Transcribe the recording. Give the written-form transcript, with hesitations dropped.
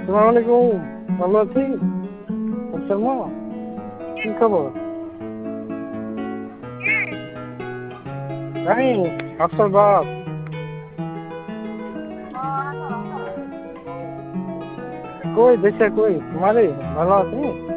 আসসালামু আলাইকুম। ভালো আছি। শর্মা, কি খবর? জানি আপনার বাপ কই, দেশে কই? তোমারে ভালো আছি।